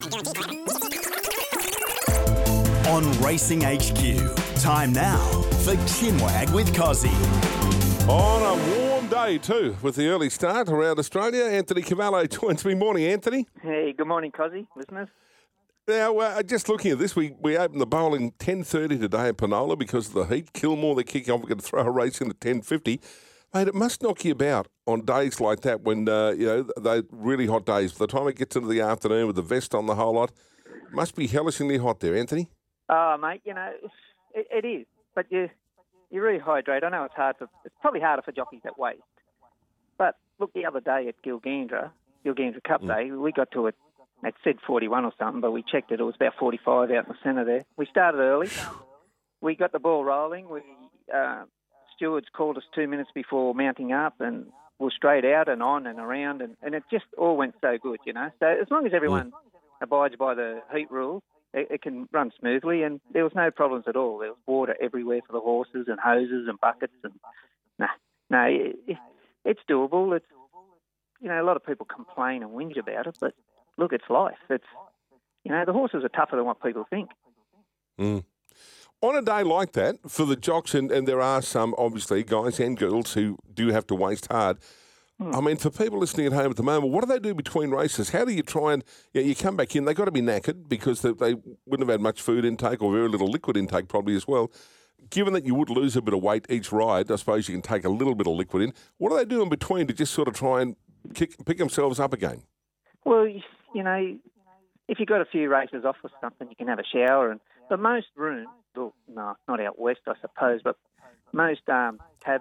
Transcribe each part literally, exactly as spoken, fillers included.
On Racing H Q, time now for Chinwag with Cozzy. On a warm day too, with the early start around Australia, Anthony Cavallo joins me. Morning, Anthony. Hey, good morning, Cozzy, listeners. Now, uh, just looking at this, we, we opened the bowling ten thirty today at Penola because of the heat. Kilmore, they're kicking off. We're going to throw a race in at ten fifty. Mate, it must knock you about on days like that when, uh, you know, they're really hot days. By the time it gets into the afternoon with the vest on the whole lot, it must be hellishly hot there, Anthony. Oh, mate, you know, it, it is. But you you rehydrate. I know it's hard for, it's probably harder for jockeys at waist. But look, the other day at Gilgandra, Gilgandra Cup Mm. Day, we got to it, it said forty-one or something, but we checked it, it was about forty-five out in the centre there. We started early. We got the ball rolling. We uh, stewards called us two minutes before mounting up and we're straight out and on and around, and, and it just all went so good, you know. So as long as everyone abides by the heat rules, it, it can run smoothly, and there was no problems at all. There was water everywhere for the horses and hoses and buckets, and no, no, it, it's doable. It's, you know, a lot of people complain and whinge about it, but look, it's life. It's, you know, the horses are tougher than what people think. Mm. On a day like that, for the jocks, and, and there are some, obviously, guys and girls who do have to waste hard. Mm. I mean, for people listening at home at the moment, what do they do between races? How do you try and, you, know, you come back in, they've got to be knackered because they, they wouldn't have had much food intake or very little liquid intake probably as well. Given that you would lose a bit of weight each ride, I suppose you can take a little bit of liquid in. What do they do in between to just sort of try and kick, pick themselves up again? Well, you know, if you've got a few races off or something, you can have a shower. And but most rooms, well, no, not out west, I suppose, but most um, tab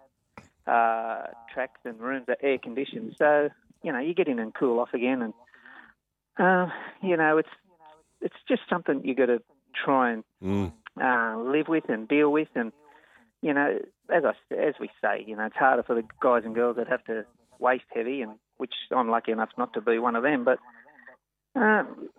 uh, tracks and rooms are air conditioned. So, you know, you get in and cool off again. And, uh, you know, it's it's just something you got to try and Mm. uh, live with and deal with. And, you know, as I, as we say, you know, it's harder for the guys and girls that have to waist heavy, and which I'm lucky enough not to be one of them. But um,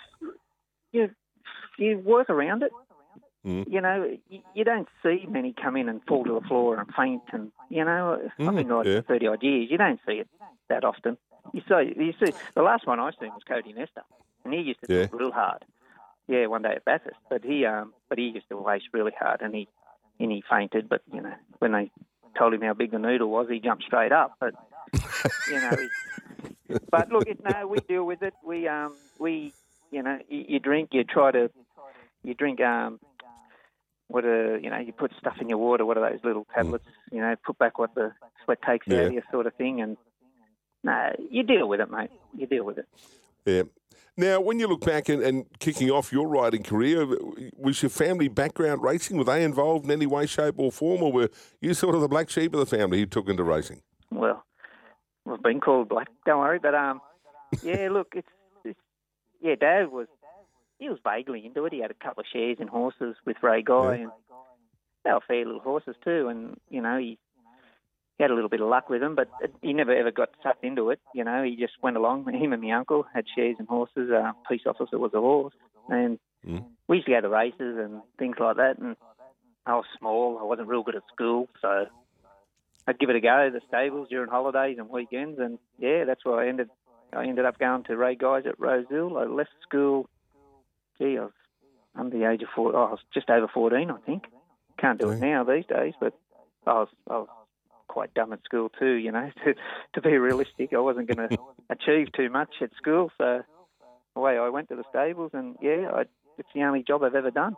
you you work around it. Mm. You know, you, you don't see many come in and fall to the floor and faint. And you know, Mm, I've been riding yeah. for thirty odd years. You don't see it that often. You see, you see. The last one I seen was Cody Nesta, and he used to Yeah. do it real hard. Yeah, one day at Bathurst, but he um, but he used to waste really hard, and he and he fainted. But you know, when they told him how big the noodle was, he jumped straight up. But you know, he, but look, it, no, we deal with it. We um, we you know, you, you drink, you try to, you drink um, what a you know, you put stuff in your water. What are those little tablets? You know, put back what the sweat takes Yeah. out of you, sort of thing. And no, you deal with it, mate. You deal with it. Yeah. Now, when you look back and, and kicking off your riding career, was your family background racing? Were they involved in any way, shape or form, or were you sort of the black sheep of the family who took into racing? Well, we've been called black. Don't worry, but um, yeah. Look, it's, it's yeah. Dad was he was vaguely into it. He had a couple of shares in horses with Ray Guy, Yeah. and they were fair little horses too. And you know, he, he had a little bit of luck with them, but he never ever got sucked into it. You know, he just went along. Him and my uncle had shares in horses. Uh, police officer was a horse, and Mm. we used to go to races and things like that. And I was small. I wasn't real good at school, so I'd give it a go, the stables during holidays and weekends, and yeah, that's where I ended. I ended up going to Ray Guys at Rosehill. I left school. Gee, I was under the age of four. Oh, I was just over fourteen, I think. Can't do it now these days, but I was, I was quite dumb at school too. You know, to to be realistic, I wasn't going to achieve too much at school, so away I went to the stables, and yeah, I, it's the only job I've ever done.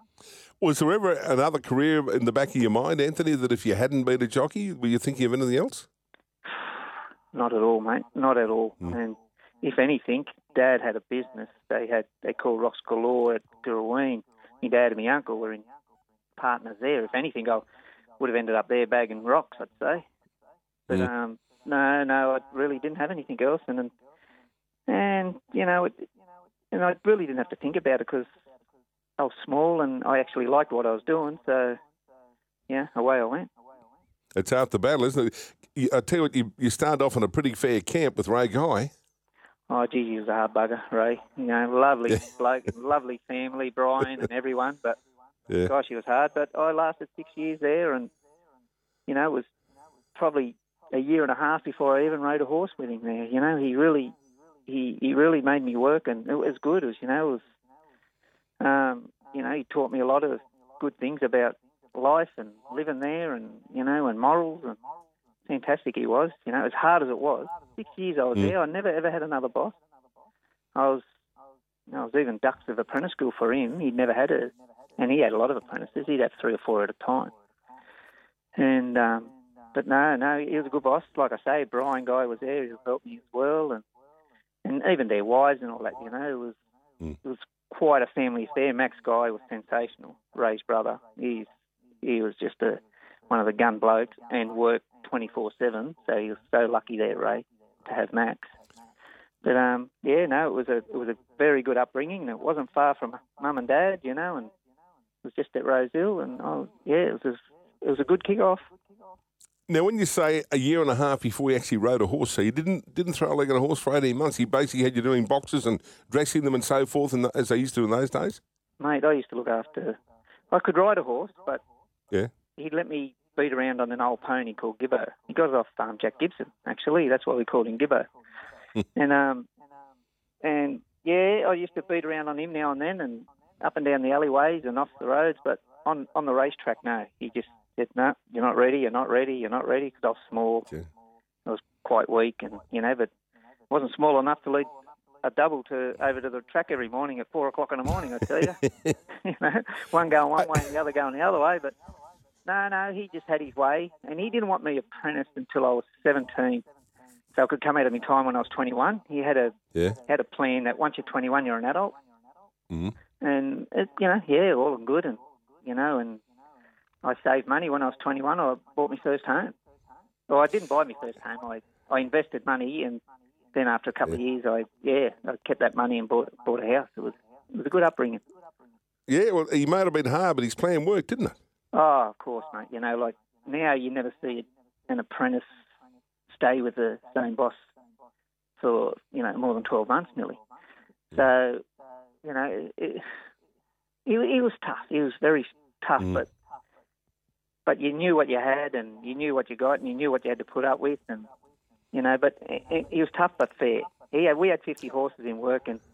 Was there ever another career in the back of your mind, Anthony, that if you hadn't been a jockey, were you thinking of anything else? Not at all, mate. Not at all. Mm. And if anything, Dad had a business. They had they called Rocks Galore at Gurroween. My dad and my uncle were in partners there. If anything, I would have ended up there bagging rocks, I'd say. But Mm. um, no, no, I really didn't have anything else. And and, and you know, it, and I really didn't have to think about it because I was small and I actually liked what I was doing. So yeah, away I went. It's half the battle, isn't it? You- I tell you what, you, you started off on a pretty fair camp with Ray Guy. Oh, gee, he was a hard bugger, Ray. You know, lovely bloke, lovely family, Brian and everyone. But Yeah. gosh, he was hard. But I lasted six years there, and you know, it was probably a year and a half before I even rode a horse with him there. You know, he really, he, he really made me work, and it was good. It was, you know, it was, um, you know, he taught me a lot of good things about life and living there, and you know, and morals, and fantastic he was. You know, as hard as it was, six years I was Mm. there. I never ever had another boss. I was, you know, I was even ducked of apprentice school for him. He'd never had a, and he had a lot of apprentices. He'd have three or four at a time. And um, but no, no, he was a good boss. Like I say, Brian Guy was there. He helped me as well, and and even their wives and all that. You know, it was Mm. it was quite a family affair. Max Guy was sensational. Ray's brother. He's he was just a one of the gun blokes and worked twenty-four seven. So he was so lucky there, Ray, to have Max. But um, yeah, no, it was a it was a very good upbringing. And it wasn't far from mum and dad, you know, and it was just at Rosehill, and oh yeah, it was just, it was a good kick-off. Now, when you say a year and a half before you actually rode a horse, so you didn't didn't throw a leg on a horse for eighteen months. He basically had you doing boxes and dressing them and so forth, and as they used to in those days. Mate, I used to look after. I could ride a horse, but Yeah. he'd let me beat around on an old pony called Gibbo. He got it off um, Jack Gibson, actually. That's why we called him Gibbo. and um, and yeah, I used to beat around on him now and then, and up and down the alleyways and off the roads. But on on the racetrack, no, he just said, "No, you're not ready. You're not ready. You're not ready." Because I was small, Yeah. I was quite weak, and you know, but wasn't small enough to lead a double to over to the track every morning at four o'clock in the morning. I tell you, you know, one going one way and the other going the other way. But no, no, he just had his way, and he didn't want me apprenticed until I was seventeen, so I could come out of my time when I was twenty-one. He had a Yeah. had a plan that once you're twenty-one, you're an adult, Mm. and it, you know, yeah, all good, and you know, and I saved money when I was twenty-one. I bought my first home. Well, I didn't buy my first home. I I invested money, and then after a couple of years, I yeah, I kept that money and bought bought a house. It was it was a good upbringing. Yeah, well, he might have been hard, but his plan worked, didn't it? Oh, of course, mate. You know, like now you never see an apprentice stay with the same boss for, you know, more than twelve months nearly. So, you know, it, he, he was tough. He was very tough, Mm. but but you knew what you had, and you knew what you got, and you knew what you had to put up with, and, you know, but he, he was tough but fair. He had, we had fifty horses in work, and,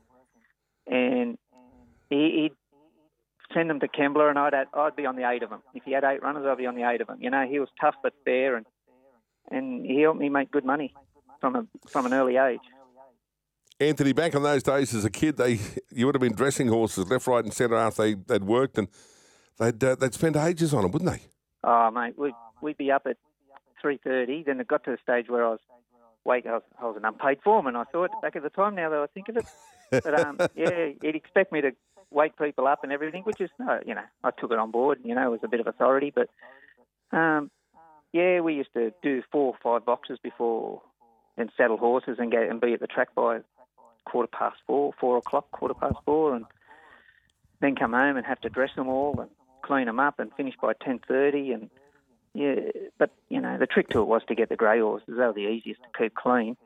and he, he'd send them to Kembla, and I'd, I'd be on the eight of them. If he had eight runners, I'd be on the eight of them. You know, he was tough but fair, and and he helped me make good money from a from an early age. Anthony, back in those days as a kid, they you would have been dressing horses left, right, and centre after they, they'd worked, and they'd uh, they'd spend ages on them, wouldn't they? Oh, mate, we'd, we'd be up at three thirty. Then it got to the stage where I was wait, I was, I was an unpaid foreman, I thought, back at the time, now that I think of it. But, um, yeah, he'd expect me to wake people up and everything, which is, uh, you know, I took it on board, you know, it was a bit of authority. But, um, yeah, we used to do four or five boxes before and saddle horses and go and be at the track by quarter past four, four o'clock, quarter past four, and then come home and have to dress them all and clean them up and finish by ten thirty. And, yeah, but, you know, the trick to it was to get the grey horses. They were the easiest to keep clean.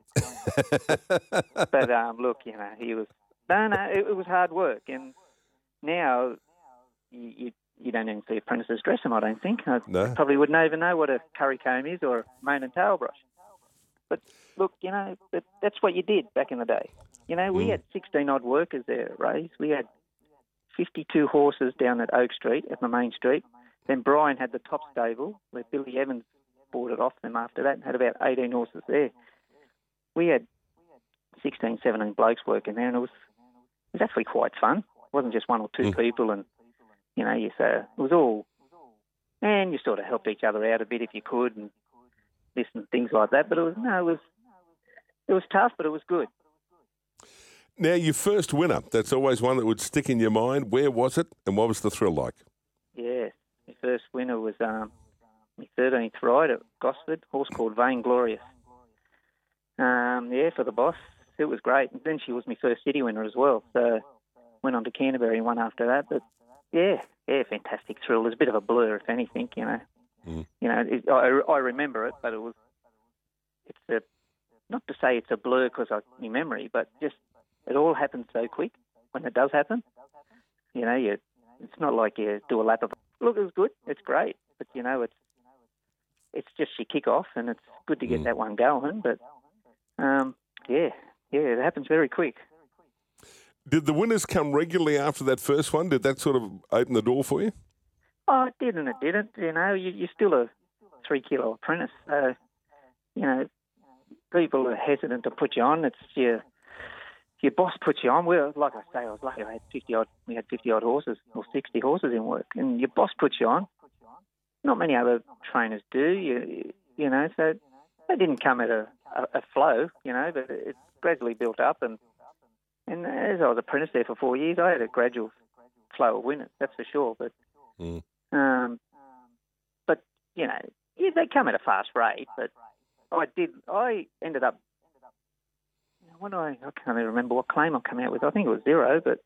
But, um, look, you know, he was... No, no, it, it was hard work. And now you, you, you don't even see apprentices dress them, I don't think. I No. probably wouldn't even know what a curry comb is or a mane and tail brush. But, look, you know, that, that's what you did back in the day. You know, we Mm. had sixteen-odd workers there at Rays. We had fifty-two horses down at Oak Street, at the main street. Then Brian had the top stable, where Billy Evans bought it off them after that, and had about eighteen horses there. We had sixteen, seventeen blokes working there, and it was it was actually quite fun. It wasn't just one or two Mm. people, and, you know, you so it was all... And you sort of helped each other out a bit if you could, and this and things like that. But it was, no, it was, it was tough, but it was good. Now, your first winner, that's always one that would stick in your mind. Where was it, and what was the thrill like? Yeah, my first winner was um, my thirteenth ride at Gosford, horse called Vainglorious. Um, yeah, for the boss. It was great. And then she was my first city winner as well. So went on to Canterbury and won after that. But, yeah, yeah, fantastic thrill. It was a bit of a blur, if anything, you know. Mm. You know, it, I, I remember it, but it was, it's a, not to say it's a blur because of my memory, but just it all happens so quick when it does happen. You know, you, it's not like you do a lap of, look, it was good, it's great, but, you know, it's it's just your kick-off, and it's good to get Mm. that one going, but, um, yeah, yeah, it happens very quick. Did the winners come regularly after that first one? Did that sort of open the door for you? Oh, it did and it didn't. You know, you, you're still a three-kilo apprentice. So, you know, people are hesitant to put you on. It's your your boss puts you on. Well, like I say, I was lucky. I had fifty odd. We had fifty odd horses or sixty horses in work, and your boss puts you on. Not many other trainers do. You you know, so they didn't come at a, a, a flow. You know, but it's gradually built up. And and as I was apprentice there for four years, I had a gradual flow of winners. That's for sure. But Mm. um, but you know, yeah, they come at a fast rate. But I did. I ended up. What do I? I can't even remember what claim I came out with. I think it was zero, but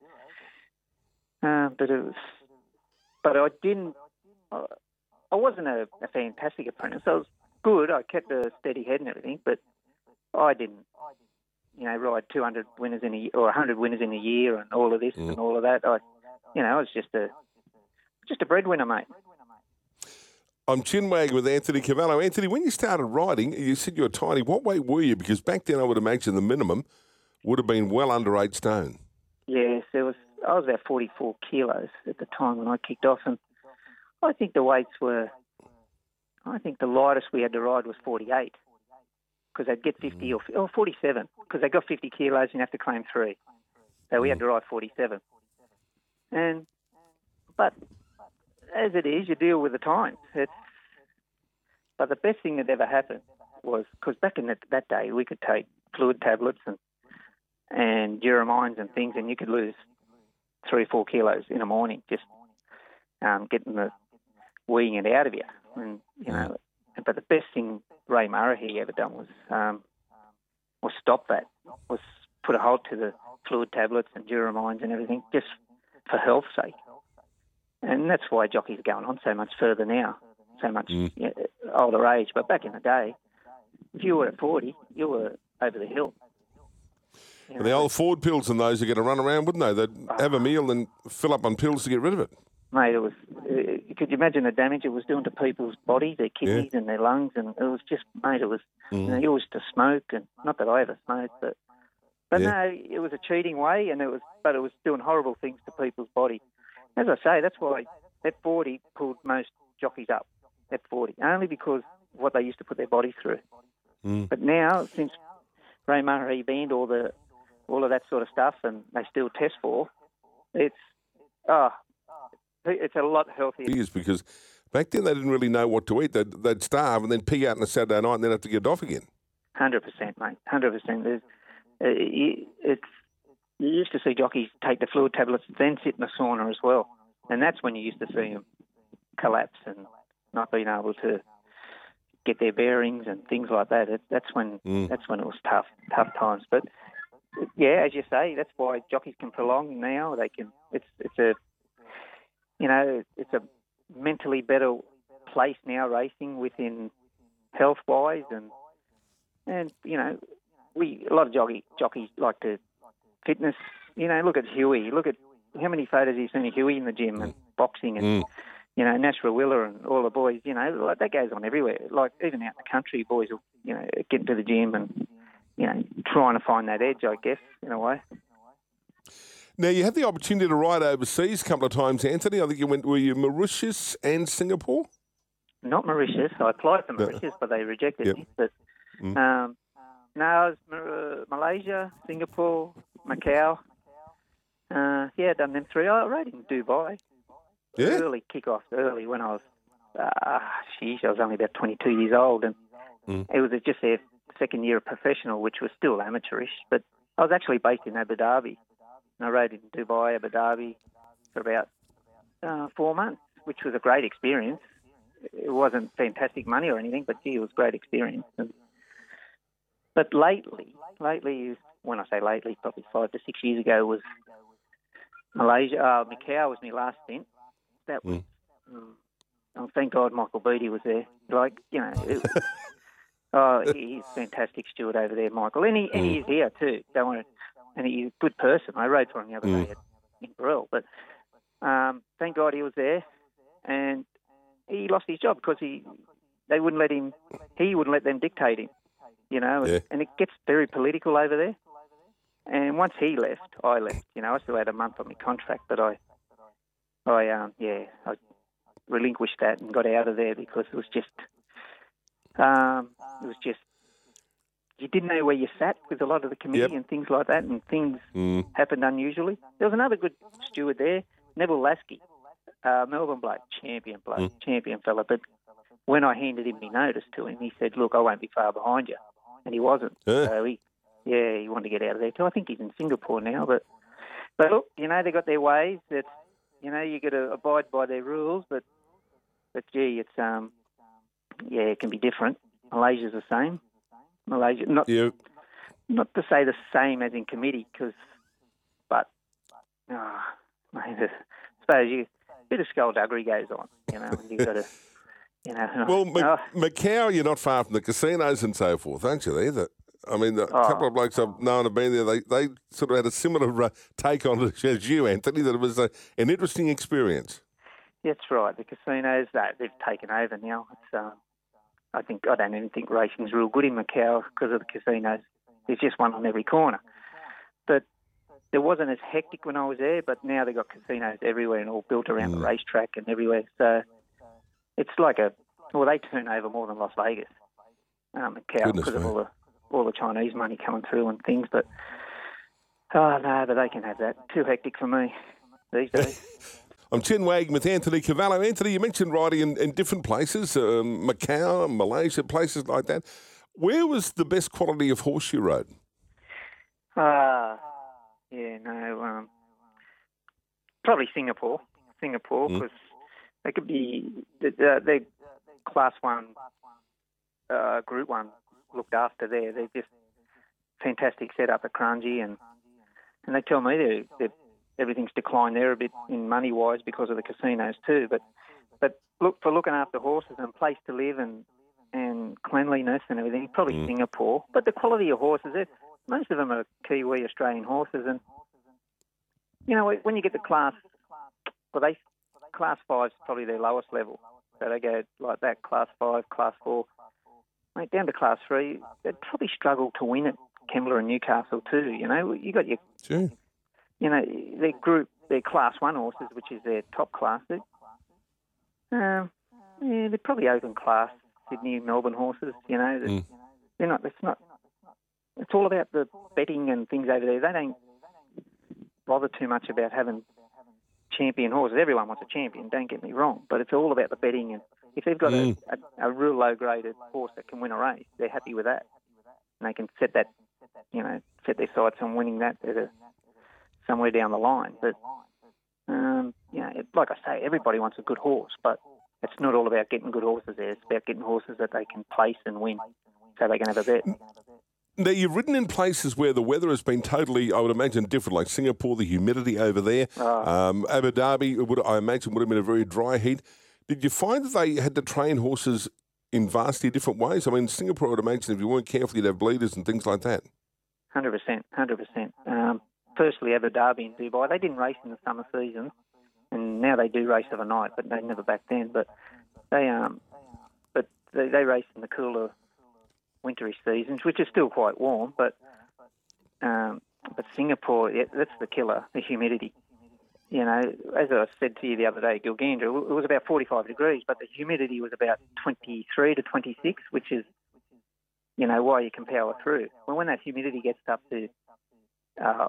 uh, but it was. But I didn't. I, I wasn't a, a fantastic apprentice. I was good. I kept a steady head and everything, but I didn't. You know, ride two hundred winners in a or one hundred winners in a year and all of this Mm. and all of that. I, you know, I was just a just a breadwinner, mate. I'm Chinwag with Anthony Cavallo. Anthony, when you started riding, you said you were tiny. What weight were you? Because back then I would imagine the minimum would have been well under eight stone. Yes, there was. I was about forty-four kilos at the time when I kicked off, and I think the weights were. I think the lightest we had to ride was forty-eight, because they'd get fifty or, or forty-seven, because they got fifty kilos and you have to claim three, so we had to ride forty-seven. And but as it is, you deal with the times. It's, but the best thing that ever happened was, because back in that, that day we could take fluid tablets and and Duromines and things, and you could lose three or four kilos in a morning just um, getting the weeing it out of you. And you know, but the best thing Ray Murray ever done was um, was stop that, was put a halt to the fluid tablets and Duromines and everything, just for health's sake. And that's why jockeys are going on so much further now, so much Mm. you know, older age. But back in the day, if you were at forty, you were over the hill. You And the know, old Ford pills and those are going to run around, wouldn't they? They'd have a meal and fill up on pills to get rid of it. mate, it was. Uh, could you imagine the damage it was doing to people's bodies, their kidneys and their lungs? And it was just, mate, it was. Mm. You know, you used to smoke, and not that I ever smoked, but but Yeah. no, it was a cheating way, and it was, but it was doing horrible things to people's body. As I say, that's why F forty pulled most jockeys up. F forty, only because of what they used to put their body through. Mm. But now, since Ray Murray banned all the all of that sort of stuff, and they still test for, it's oh, it's a lot healthier. Years, because back then they didn't really know what to eat. They'd, they'd starve and then pig out on a Saturday night and then have to get it off again. Hundred percent, mate. Hundred percent. There's, uh, you- it's you used to see jockeys take the fluid tablets, then sit in the sauna as well, and that's when you used to see them collapse and not being able to get their bearings and things like that. It, that's when Mm. that's when it was tough, tough times. But yeah, as you say, that's why jockeys can prolong now. They can. It's it's a you know it's a mentally better place now racing within health wise and and you know we a lot of jockey jockeys like to fitness. You know, look at Huey. Look at how many photos you've seen of Huey in the gym and boxing and. Mm. You know, Nashua Willer and all the boys, you know, like that goes on everywhere. Like, even out in the country, boys will, you know, get into the gym and, you know, trying to find that edge, I guess, in a way. Now, you had the opportunity to ride overseas a couple of times, Anthony. I think you went, were you Mauritius and Singapore? Not Mauritius. I applied for Mauritius, but they rejected Yep. me. But, Mm. um, no, I was uh, Malaysia, Singapore, Macau. Uh, yeah, done them three. I rode in Dubai. Yeah. Early kick-off, early when I was, uh, sheesh, I was only about twenty-two years old, and Mm. it was just their second year of professional, which was still amateurish. But I was actually based in Abu Dhabi, and I rode in Dubai, Abu Dhabi, for about uh, four months, which was a great experience. It wasn't fantastic money or anything, but gee, it was a great experience. And, but lately, lately, when I say lately, probably five to six years ago, was Malaysia. Uh, Macau was my last stint. That was, Mm. mm, oh, thank God Michael Beattie was there. Like, you know, it, oh, he's a fantastic steward over there, Michael. And, he, and he's here too, don't worry. And he's a good person. I rode for him the other Mm. day at, in Burrell. But um, thank God he was there. And he lost his job because he, they wouldn't let him, he wouldn't let them dictate him, you know. Yeah. And it gets very political over there. And once he left, I left. You know, I still had a month on my contract, but I, I, um, yeah, I relinquished that and got out of there because it was just, um, it was just, you didn't know where you sat with a lot of the committee Yep. and things like that, and things Mm. happened unusually. There was another good steward there, Neville Lasky, uh, Melbourne bloke, champion bloke, Mm. champion fella. But when I handed him my notice to him, he said, "Look, I won't be far behind you," and he wasn't. Yeah. So he, yeah, he wanted to get out of there too. I think he's in Singapore now, but but look, you know, they got their ways. That you know, you got to abide by their rules, but but gee, it's um, yeah, it can be different. Malaysia's the same. Malaysia, not Yeah. not to say the same as in committee, because, but, oh, mate, I suppose you, a bit of skullduggery goes on, you know, and you've got to, you know. Well, Mac- oh, Macau, you're not far from the casinos and so forth, aren't you? There, that I mean, the Oh. couple of blokes I've known have been there. They they sort of had a similar uh, take on it as you, Anthony. That it was a, an interesting experience. that's right. The casinos, that they've taken over now. It's, um, I think I don't even think racing's real good in Macau because of the casinos. There's just one on every corner. But there wasn't as hectic when I was there, but now they've got casinos everywhere and all built around the racetrack and everywhere. So it's like a, well, they turn over more than Las Vegas, um, Macau, Goodness because of me. all the all the Chinese money coming through and things. But oh no, but they can have that. Too hectic for me these days. I'm Chin Wagging with Anthony Cavallo. Anthony, you mentioned riding in, in different places, um, Macau, Malaysia, places like that. Where was the best quality of horse you rode? Ah, yeah, no, um, probably Singapore. Singapore, Mm. because they could be the, the, the class one, uh, group one looked after there. They're just fantastic setup at Kranji, and and they tell me they're, they're, everything's declined there a bit in money wise because of the casinos too. But but look for looking after horses and place to live and and cleanliness and everything, probably Mm. Singapore. But the quality of horses, it, most of them are Kiwi Australian horses, and you know when you get to class, well, they class five's probably their lowest level, so they go like that, class five, class four, mate, down to class three. They'd probably struggle to win at Kembla and Newcastle too. You know, you got your, Gee. you know, their group, their class one horses, which is their top class. They, um, yeah, they're probably open class Sydney, Melbourne horses. You know, that- Mm. they're not. It's not. It's all about the betting and things over there. They don't bother too much about having champion horses. Everyone wants a champion, don't get me wrong, but it's all about the betting. And if they've got Mm. a, a, a real low-graded horse that can win a race, they're happy with that. And they can set that, you know, set their sights on winning that at a, somewhere down the line. But, um, you know, it, like I say, everybody wants a good horse, but it's not all about getting good horses there. It's about getting horses that they can place and win so they can have a bet. Now, you've ridden in places where the weather has been totally, I would imagine, different, like Singapore, the humidity over there. Oh. Um, Abu Dhabi, it would, I imagine, would have been a very dry heat. Did you find that they had to train horses in vastly different ways? I mean, Singapore, I would imagine, if you weren't careful, you'd have bleeders and things like that. one hundred percent, one hundred percent. Um, firstly, Abu Dhabi and Dubai, they didn't race in the summer season, and now they do race overnight, but they never back then. But they um, but they, they race in the cooler, wintry seasons, which is still quite warm. But um, but Singapore, yeah, that's the killer, the humidity. You know, as I said to you the other day, Gilgandra, it was about forty-five degrees, but the humidity was about twenty-three to twenty-six, which is, you know, why you can power through. Well, when that humidity gets up to uh,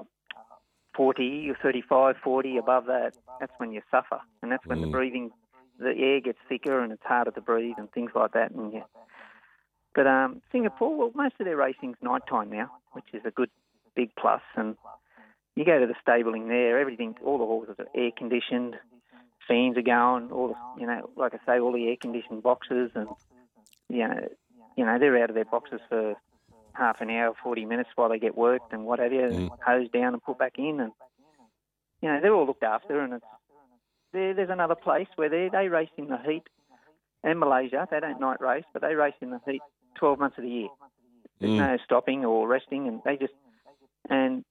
forty or thirty-five, forty, above that, that's when you suffer. And that's when the breathing, the air gets thicker and it's harder to breathe and things like that. And yeah. But um, Singapore, well, most of their racing's nighttime now, which is a good big plus. And you go to the stabling there, everything, all the horses are air conditioned, fans are going, all the, you know, like I say, all the air conditioned boxes, and you know, you know, they're out of their boxes for half an hour, forty minutes while they get worked and what have you, and hosed down and put back in, and you know, they're all looked after. And it's there, there's another place where they they race in the heat, and Malaysia, they don't night race, but they race in the heat twelve months of the year. There's Mm. no stopping or resting, and they just and.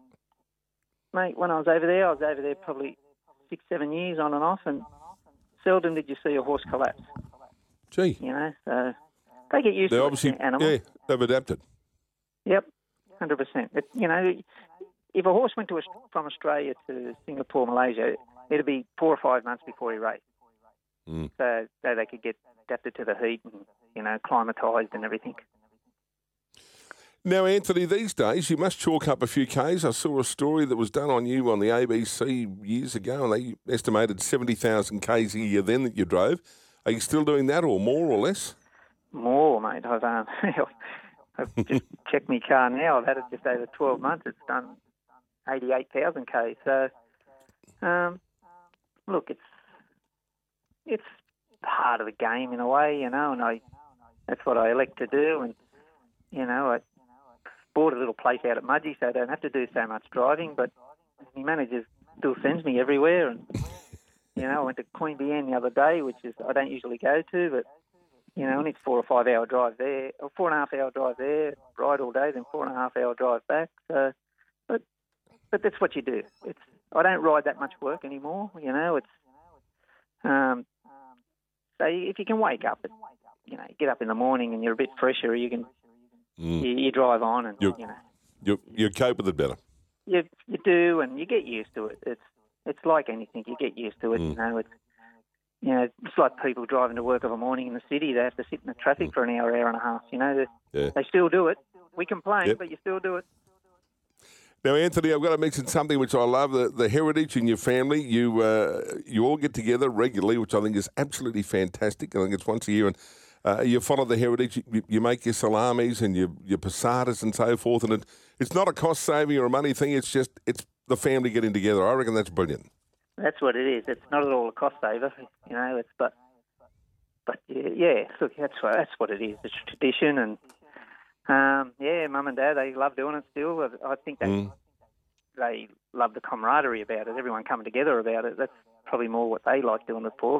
Mate, when I was over there, I was over there probably six, seven years on and off, and seldom did you see a horse collapse. Gee, You know, so they get used they to obviously, it, animals. yeah, they've adapted. Yep, one hundred percent. It, you know, if a horse went to from Australia to Singapore, Malaysia, it'd be four or five months before he raced. Mm. So, so they could get adapted to the heat and, you know, acclimatised and everything. Now, Anthony, these days you must chalk up a few Ks. I saw a story that was done on you on the A B C years ago, and they estimated seventy thousand Ks a year then that you drove. Are you still doing that, or more or less? More, mate. I've, um, I've just checked my car now. I've had it just over twelve months. It's done eighty-eight thousand Ks. So, um, look, it's it's part of the game in a way, you know, and I that's what I elect to do. And, you know, I bought a little place out at Mudgee so I don't have to do so much driving, but my manager still sends me everywhere. And, you know, I went to Queanbeyan the other day, which is I don't usually go to, but, you know, and it's four or five hour drive there, or four and a half hour drive there, ride all day, then four and a half hour drive back. So, but but that's what you do. It's I don't ride that much work anymore, you know. It's um, so if you can wake up, at, you know, get up in the morning and you're a bit fresher, you can mm. you, you drive on and you you know you you cope with it better. You you do, and you get used to it. It's it's like anything, you get used to it. Mm. You know, it's you know it's like people driving to work of a morning in the city. They have to sit in the traffic mm. for an hour, hour and a half. You know, they, yeah. they still do it. We complain, yep. but you still do it. Now, Anthony, I've got to mention something which I love, the, the heritage in your family. You uh, you all get together regularly, which I think is absolutely fantastic. I think it's once a year, and uh, you follow the heritage. You, you make your salamis and your, your passadas and so forth, and it, it's not a cost-saving or a money thing. It's just it's the family getting together. I reckon that's brilliant. That's what it is. It's not at all a cost-saver, you know. It's but but yeah, yeah look, that's what that's what it is. It's tradition and. Um, yeah, Mum and Dad, they love doing it still. I think they mm. they love the camaraderie about it, everyone coming together about it. That's probably more what they like doing it for.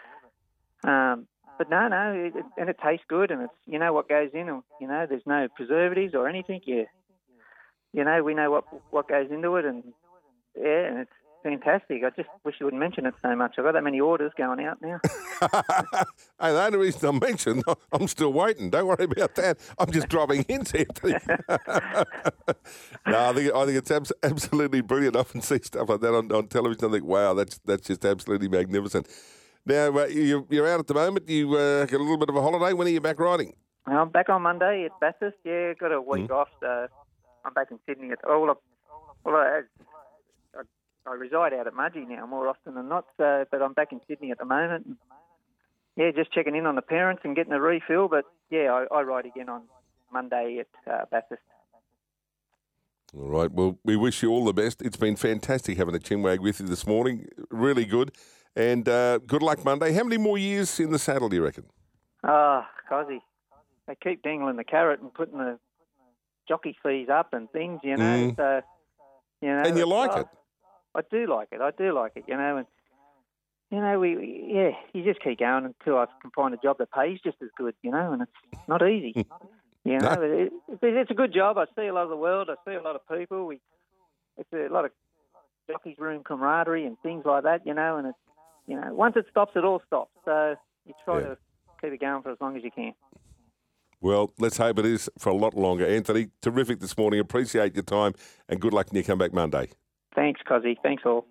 But um, but no, no, it, and it tastes good, and it's you know what goes in, and you know there's no preservatives or anything. Yeah, you know we know what what goes into it, and yeah, and it's fantastic. I just wish you wouldn't mention it so much. I've got that many orders going out now. Hey, the only reason I mentioned, I'm still waiting. Don't worry about that. I'm just dropping hints here. No, I think I think it's abs- absolutely brilliant. I often see stuff like that on, on television. I think, wow, that's that's just absolutely magnificent. Now, uh, you're, you're out at the moment. You uh, got a little bit of a holiday. When are you back riding? I'm back on Monday at Bathurst. Yeah, got a week mm. off. So I'm back in Sydney. At all. Of, well, I, I, I reside out at Mudgee now more often than not. So, but I'm back in Sydney at the moment. And, yeah, just checking in on the parents and getting a refill. But yeah, I, I ride again on Monday at uh, Bathurst. All right. Well, we wish you all the best. It's been fantastic having a chinwag with you this morning. Really good. And uh, good luck Monday. How many more years in the saddle do you reckon? Ah, uh, Cozzy. They keep dangling the carrot and putting the jockey fees up and things, you know. Mm. So, you know. And you like oh, it? I do like it. I do like it, you know. And, you know, we, we yeah, you just keep going until I can find a job that pays just as good, you know, and it's not easy. You know, no. it, it, it's a good job. I see a lot of the world. I see a lot of people. We, it's a lot of jockeys' room camaraderie and things like that, you know, and it's, you know, once it stops, it all stops. So you try yeah. to keep it going for as long as you can. Well, let's hope it is for a lot longer. Anthony, terrific this morning. Appreciate your time and good luck when you come back Monday. Thanks, Cozzy. Thanks all.